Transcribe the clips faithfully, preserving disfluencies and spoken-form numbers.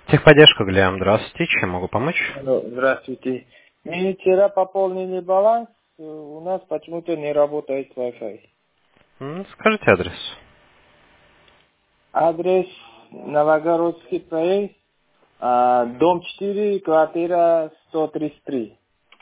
Техподдержка, Глеб, здравствуйте, чем могу помочь? Алло, здравствуйте. Мы вчера пополнили баланс, э, у нас почему-то не работает Wi-Fi. М, Скажите адрес. Адрес Новогородский проезд, а, дом четыре, квартира сто тридцать три.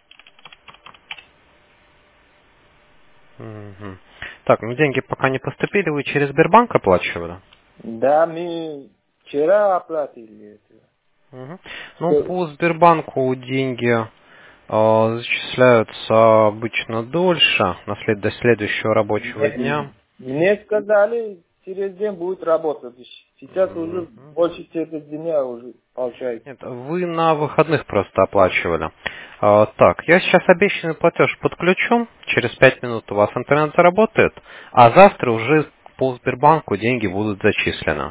Мгм. Так, ну деньги пока не поступили, вы через Сбербанк оплачивали? Да, мы вчера оплатили это. Мгм. Ну, Что- по Сбербанку деньги э, зачисляются обычно дольше, на след- до следующего рабочего Мне дня. мне сказали, через день будет работать. Сейчас уже Мгм. больше четырех дня уже получается. Нет, вы на выходных просто оплачивали. А, так, я сейчас обещанный платеж подключу, через пять минут у вас интернет заработает, а завтра уже по Сбербанку деньги будут зачислены.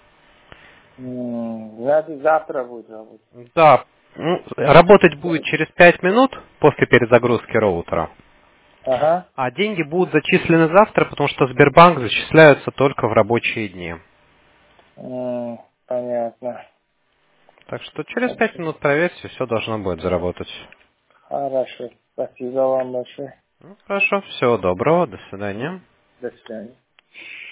М, Значит, завтра будет работать. Да, ну, работать будет через пять минут после перезагрузки роутера, Ага. а деньги будут зачислены завтра, потому что Сбербанк зачисляются только в рабочие дни. М, Понятно. Так что через пять минут проверьте, все должно будет заработать. Хорошо. Спасибо вам большое. Ну, хорошо, всего доброго, до свидания. До свидания.